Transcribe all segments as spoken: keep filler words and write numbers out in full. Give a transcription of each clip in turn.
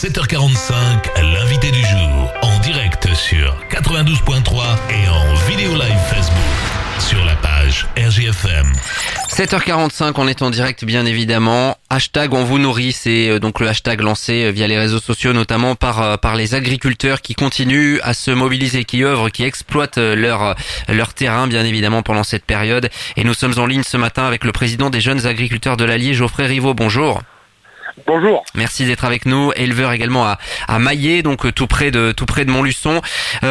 sept heures quarante-cinq, l'invité du jour, en direct sur quatre-vingt-douze point trois et en vidéo live Facebook sur la page R J F M. sept heures quarante-cinq, on est en direct bien évidemment. Hashtag on vous nourrit, c'est donc le hashtag lancé via les réseaux sociaux, notamment par par les agriculteurs qui continuent à se mobiliser, qui œuvrent, qui exploitent leur leur terrain bien évidemment pendant cette période. Et nous sommes en ligne ce matin avec le président des jeunes agriculteurs de l'Allier, Geoffrey Rivaud. Bonjour. Bonjour. Merci d'être avec nous, éleveur également à, à Maillé, donc tout près de tout près de Montluçon.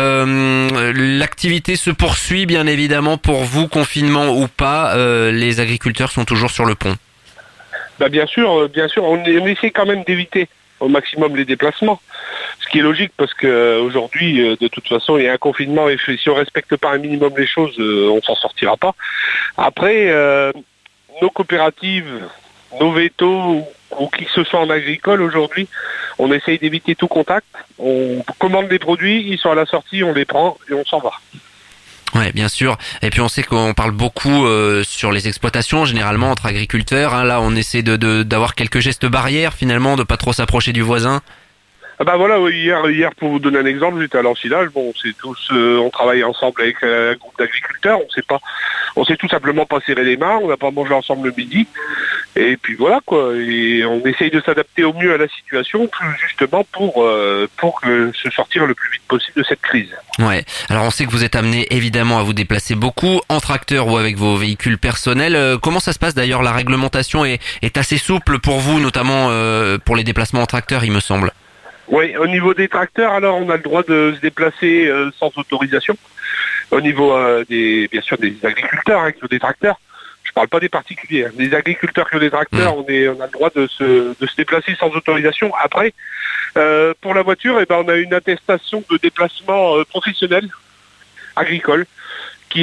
Euh, l'activité se poursuit bien évidemment pour vous, confinement ou pas, euh, les agriculteurs sont toujours sur le pont. Bah bien sûr, bien sûr, on, on essaie quand même d'éviter au maximum les déplacements, ce qui est logique parce que aujourd'hui, de toute façon, il y a un confinement et si on respecte pas un minimum les choses, on s'en sortira pas. Après, euh, nos coopératives, nos vétos ou qui que ce soit en agricole aujourd'hui, on essaye d'éviter tout contact. On commande des produits, ils sont à la sortie, on les prend et on s'en va. Ouais, bien sûr. Et puis on sait qu'on parle beaucoup euh, sur les exploitations, généralement entre agriculteurs. Hein. Là, on essaie de, de d'avoir quelques gestes barrières finalement, de pas trop s'approcher du voisin. Ah bah voilà, oui, hier, hier pour vous donner un exemple, j'étais à l'ensilage. Bon, c'est tous, euh, on travaille ensemble avec un groupe d'agriculteurs. On sait pas, on s'est tout simplement pas serré les mains. On n'a pas mangé ensemble le midi. Et puis voilà quoi. Et on essaye de s'adapter au mieux à la situation, plus justement pour euh, pour que se sortir le plus vite possible de cette crise. Ouais. Alors on sait que vous êtes amené évidemment à vous déplacer beaucoup en tracteur ou avec vos véhicules personnels. Euh, comment ça se passe d'ailleurs? La réglementation est, est assez souple pour vous, notamment euh, pour les déplacements en tracteur, il me semble. Oui, au niveau des tracteurs, alors on a le droit de se déplacer euh, sans autorisation. Au niveau euh, des, bien sûr, des agriculteurs hein, qui ont des tracteurs, je parle pas des particuliers, hein. Des agriculteurs qui ont des tracteurs, mmh. on, est, on a le droit de se, de se déplacer sans autorisation. Après, euh, pour la voiture, eh ben, on a une attestation de déplacement euh, professionnel agricole qui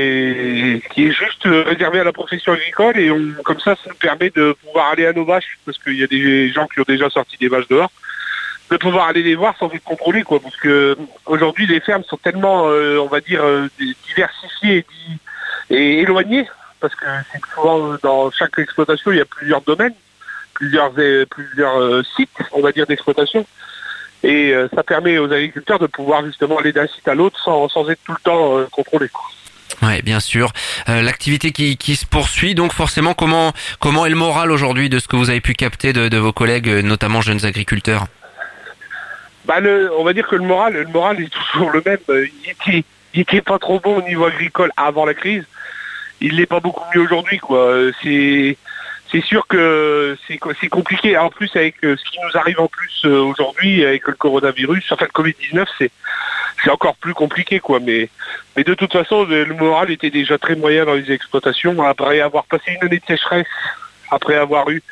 est qui est juste réservée à la profession agricole et on, comme ça, ça nous permet de pouvoir aller à nos vaches parce qu'il y a des gens qui ont déjà sorti des vaches dehors. De pouvoir aller les voir sans être contrôlés, quoi, parce que aujourd'hui les fermes sont tellement, euh, on va dire, euh, diversifiées et, et éloignées, parce que c'est souvent dans chaque exploitation il y a plusieurs domaines, plusieurs euh, plusieurs euh, sites, on va dire, d'exploitation, et euh, ça permet aux agriculteurs de pouvoir justement aller d'un site à l'autre sans, sans être tout le temps euh, contrôlés, quoi. Ouais, bien sûr. Euh, l'activité qui, qui se poursuit, donc forcément, comment comment est le moral aujourd'hui de ce que vous avez pu capter de, de vos collègues, notamment jeunes agriculteurs? Bah le, on va dire que le moral, le moral est toujours le même. Il était, il était pas trop bon au niveau agricole avant la crise. Il l'est pas beaucoup mieux aujourd'hui, quoi. C'est, c'est sûr que c'est, c'est compliqué. En plus, avec ce qui nous arrive en plus aujourd'hui, avec le coronavirus, enfin le covid dix-neuf, c'est, c'est encore plus compliqué, quoi. Mais, mais de toute façon, le, le moral était déjà très moyen dans les exploitations. Après avoir passé une année de sécheresse, après avoir eu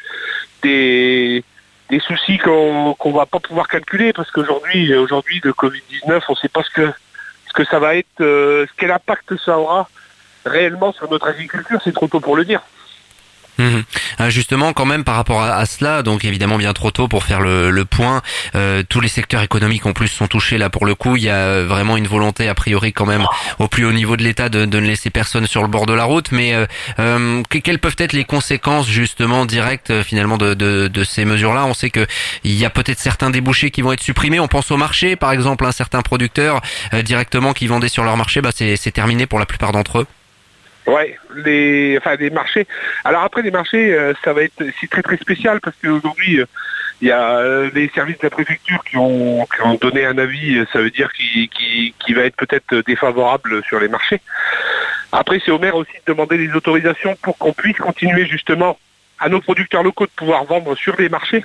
des des soucis qu'on qu'on va pas pouvoir calculer parce qu'aujourd'hui, aujourd'hui, le covid dix-neuf, on ne sait pas ce que ce que ça va être, euh, quel impact ça aura réellement sur notre agriculture. C'est trop tôt pour le dire. Mmh. Justement, quand même, par rapport à, à cela, donc évidemment bien trop tôt pour faire le, le point. Euh, tous les secteurs économiques en plus sont touchés là pour le coup. Il y a vraiment une volonté a priori quand même au plus haut niveau de l'État de, de ne laisser personne sur le bord de la route. Mais euh, euh, quelles peuvent être les conséquences justement directes finalement de, de, de ces mesures-là? On sait que il y a peut-être certains débouchés qui vont être supprimés. On pense au marché, par exemple, un certain producteur euh, directement qui vendait sur leur marché, bah c'est, c'est terminé pour la plupart d'entre eux. Ouais, les, enfin des marchés. Alors après les marchés, euh, ça va être, c'est très très spécial parce qu'aujourd'hui il euh, y a euh, les services de la préfecture qui ont, qui ont donné un avis. Ça veut dire qu'il, qu'il, qu'il va être peut-être défavorable sur les marchés. Après c'est au maire aussi de demander les autorisations pour qu'on puisse continuer justement à nos producteurs locaux de pouvoir vendre sur les marchés.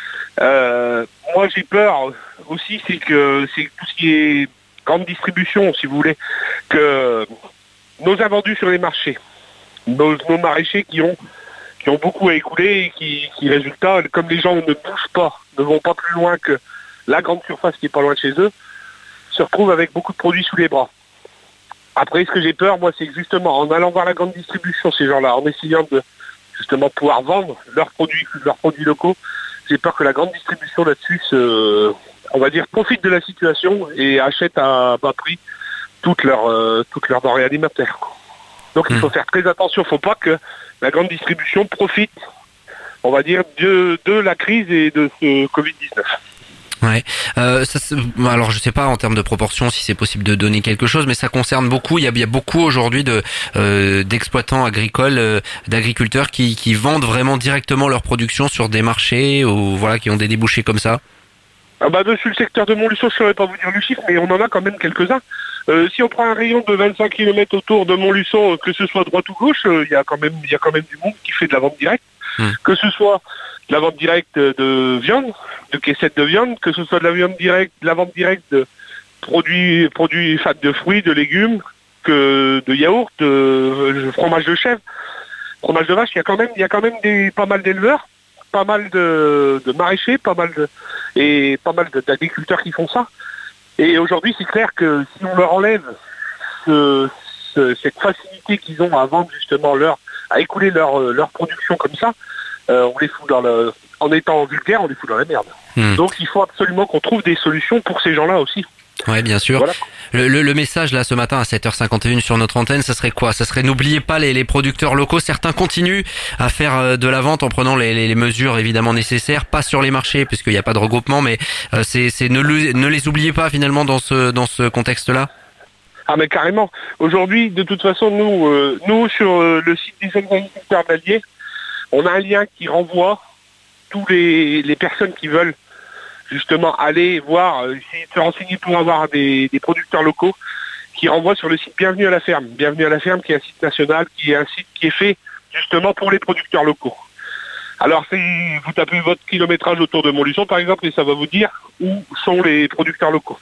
Euh, moi j'ai peur aussi, c'est que c'est tout ce qui est grande distribution, si vous voulez, que nos invendus sur les marchés, nos, nos maraîchers qui ont qui ont beaucoup à écouler et qui, qui résultat, comme les gens ne bougent pas, ne vont pas plus loin que la grande surface qui est pas loin de chez eux, se retrouvent avec beaucoup de produits sous les bras. Après, ce que j'ai peur, moi, c'est que justement, en allant voir la grande distribution, ces gens-là, en essayant de justement pouvoir vendre leurs produits, leurs produits locaux, j'ai peur que la grande distribution là-dessus se, on va dire, profite de la situation et achète à bas prix toutes leurs euh, toutes leurs denrées alimentaires. Donc mmh. il faut faire très attention, il ne faut pas que la grande distribution profite, on va dire, de, de la crise et de ce covid dix-neuf. Ouais. Euh, ça, alors je sais pas en termes de proportion si c'est possible de donner quelque chose, mais ça concerne beaucoup. Il y a, il y a beaucoup aujourd'hui de euh, d'exploitants agricoles, euh, d'agriculteurs qui, qui vendent vraiment directement leur production sur des marchés ou voilà qui ont des débouchés comme ça. Ah bah dessus le secteur de Montluçon, je ne saurais pas vous dire le chiffre, mais on en a quand même quelques-uns. Euh, si on prend un rayon de vingt-cinq kilomètres autour de Montluçon, que ce soit droite ou gauche, il euh, y a quand même il y a quand même du monde qui fait de la vente directe. Mmh. Que ce soit de la vente directe de viande, de caissettes de viande, que ce soit de la viande directe, de la vente directe de produits produits enfin, de fruits, de légumes, que de yaourts, de, de fromage de chèvre, fromage de vache, il y a quand même il y a quand même des pas mal d'éleveurs, pas mal de, de maraîchers, pas mal de et pas mal d'agriculteurs qui font ça. Et aujourd'hui, c'est clair que si on leur enlève ce, ce, cette facilité qu'ils ont à vendre justement leur, à écouler leur, leur production comme ça, euh, on les fout dans le, en étant vulgaire, on les fout dans la merde. Mmh. Donc il faut absolument qu'on trouve des solutions pour ces gens-là aussi. Ouais, bien sûr. Voilà. Le, le, le message là ce matin à sept heures cinquante et un sur notre antenne, ça serait quoi? Ça serait n'oubliez pas les, les producteurs locaux. Certains continuent à faire de la vente en prenant les, les, les mesures évidemment nécessaires, pas sur les marchés puisqu'il n'y a pas de regroupement, mais euh, c'est, c'est ne, le, ne les oubliez pas finalement dans ce dans ce contexte-là. Ah mais carrément. Aujourd'hui, de toute façon, nous euh, nous sur euh, le site des agriculteurs d'Allier, on a un lien qui renvoie tous les les personnes qui veulent justement aller voir, euh, se renseigner pour avoir des, des producteurs locaux qui renvoient sur le site Bienvenue à la ferme. Bienvenue à la ferme qui est un site national, qui est un site qui est fait justement pour les producteurs locaux. Alors c'est, vous tapez votre kilométrage autour de Montluçon par exemple et ça va vous dire où sont les producteurs locaux.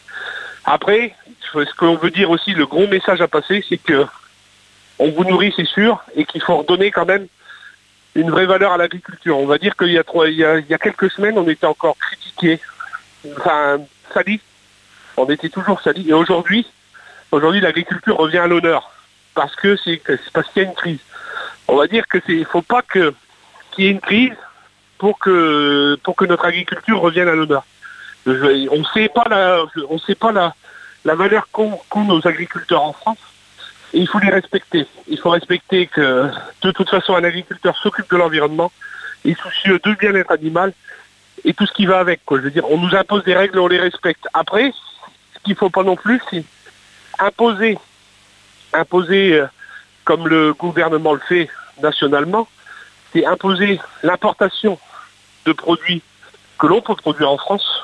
Après, ce qu'on veut dire aussi, le gros message à passer, c'est que on vous nourrit, c'est sûr, et qu'il faut redonner quand même une vraie valeur à l'agriculture. On va dire qu'il y a trois, il y a, il y a quelques semaines, on était encore critiqués, enfin sali. On était toujours sali. Et aujourd'hui, aujourd'hui, l'agriculture revient à l'honneur parce que c'est, c'est parce qu'il y a une crise. On va dire que c'est, faut pas que qu'il y ait une crise pour que pour que notre agriculture revienne à l'honneur. On sait pas la, on sait pas la la valeur qu'ont, qu'ont nos agriculteurs en France. Et il faut les respecter. Il faut respecter que, de toute façon, un agriculteur s'occupe de l'environnement, est soucieux du bien-être animal et tout ce qui va avec, quoi. Je veux dire, on nous impose des règles, on les respecte. Après, ce qu'il ne faut pas non plus, c'est imposer, imposer, euh, comme le gouvernement le fait nationalement, c'est imposer l'importation de produits que l'on peut produire en France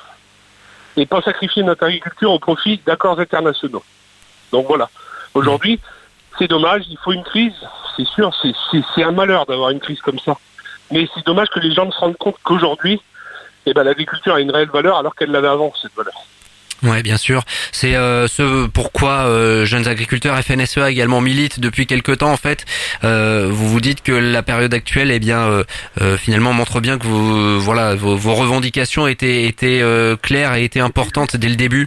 et pas sacrifier notre agriculture au profit d'accords internationaux. Donc voilà. Aujourd'hui, c'est dommage, il faut une crise, c'est sûr, c'est, c'est, c'est un malheur d'avoir une crise comme ça. Mais c'est dommage que les gens se rendent compte qu'aujourd'hui, eh ben, l'agriculture a une réelle valeur alors qu'elle l'avait avant, cette valeur. Ouais, bien sûr. C'est euh, ce pourquoi euh, Jeunes Agriculteurs F N S E A également milite depuis quelque temps en fait. Euh, vous vous dites que la période actuelle, eh bien, euh, euh, finalement montre bien que vous, voilà, vos, vos revendications étaient étaient euh, claires et étaient importantes dès le début.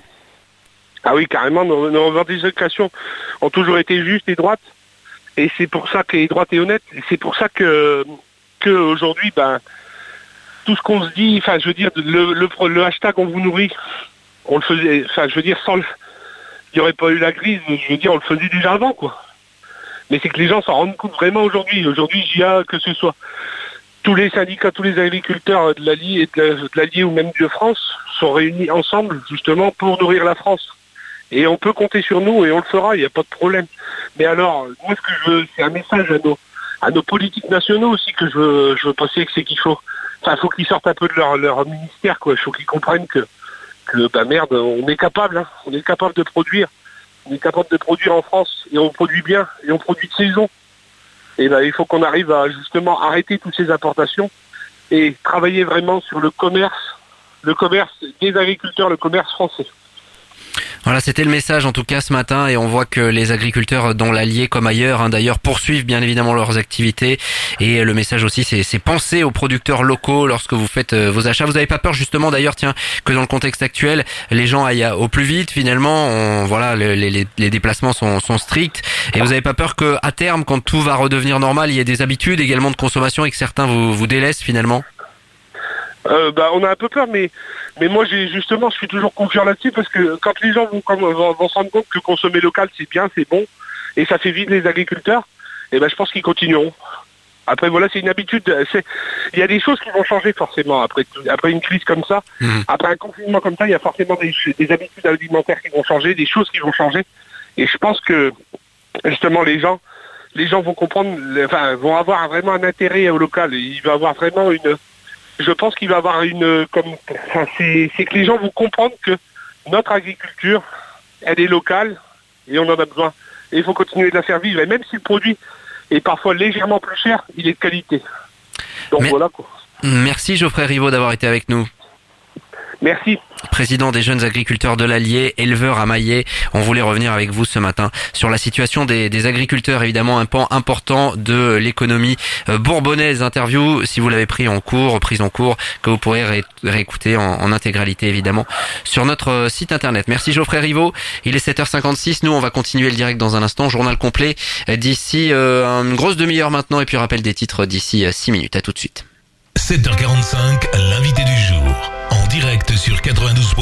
Ah oui, carrément, nos, nos revendications ont toujours été justes et droites. Et c'est pour ça qu'elles sont droites et honnêtes. Et c'est pour ça que, que aujourd'hui, ben, tout ce qu'on se dit, enfin, je veux dire, le, le, le hashtag on vous nourrit, on le faisait, enfin, je veux dire, sans le, il n'y aurait pas eu la crise, je veux dire, on le faisait déjà avant, quoi. Mais c'est que les gens s'en rendent compte vraiment aujourd'hui. Aujourd'hui, J A, que ce soit tous les syndicats, tous les agriculteurs de l'Allier et de l'Allier ou même de France sont réunis ensemble, justement, pour nourrir la France. Et on peut compter sur nous et on le fera, il n'y a pas de problème. Mais alors, moi ce que je veux, c'est un message à nos, à nos politiques nationaux aussi que je veux, je veux passer, c'est qu'il faut, enfin, faut qu'ils sortent un peu de leur, leur ministère, quoi. Il faut qu'ils comprennent que, que, bah merde, on est capable, hein. On est capable de produire. On est capable de produire en France et on produit bien et on produit de saison. Et ben, il faut qu'on arrive à justement arrêter toutes ces importations et travailler vraiment sur le commerce, le commerce des agriculteurs, le commerce français. Voilà, c'était le message en tout cas ce matin et on voit que les agriculteurs dans l'Allier comme ailleurs, hein, d'ailleurs, poursuivent bien évidemment leurs activités et le message aussi c'est, c'est penser aux producteurs locaux lorsque vous faites euh, vos achats. Vous n'avez pas peur justement d'ailleurs, tiens, que dans le contexte actuel, les gens aillent au plus vite finalement, on, voilà, les, les, les déplacements sont, sont stricts et vous n'avez pas peur que à terme, quand tout va redevenir normal, il y ait des habitudes également de consommation et que certains vous, vous délaissent finalement? Euh, bah, on a un peu peur, mais mais moi j'ai justement, je suis toujours confiant là-dessus parce que quand les gens vont, vont, vont se rendre compte que consommer local c'est bien, c'est bon, et ça fait vivre les agriculteurs, et ben je pense qu'ils continueront. Après voilà, c'est une habitude. C'est... Il y a des choses qui vont changer forcément après après une crise comme ça. Mmh. Après un confinement comme ça, il y a forcément des, des habitudes alimentaires qui vont changer, des choses qui vont changer. Et je pense que justement les gens, les gens vont comprendre, enfin vont avoir vraiment un intérêt au local. Il va avoir vraiment une. Je pense qu'il va avoir une comme. Enfin, c'est, c'est que les gens vont comprendre que notre agriculture, elle est locale et on en a besoin. Et il faut continuer de la faire vivre. Et même si le produit est parfois légèrement plus cher, il est de qualité. Donc Mais... voilà quoi. Merci Geoffrey Rivaud d'avoir été avec nous. Merci. Président des jeunes agriculteurs de l'Allier, éleveur à Maillet. On voulait revenir avec vous ce matin sur la situation des, des agriculteurs, évidemment un pan important de l'économie bourbonnaise. Interview, si vous l'avez pris en cours, prise en cours, que vous pourrez ré, réécouter en, en intégralité, évidemment, sur notre site internet. Merci Geoffrey Rivaud. Il est sept heures cinquante-six. Nous, on va continuer le direct dans un instant. Journal complet d'ici euh, une grosse demi-heure maintenant. Et puis rappel des titres d'ici six minutes. À tout de suite. sept heures quarante-cinq, l'invité du jour. En direct sur quatre-vingt-douze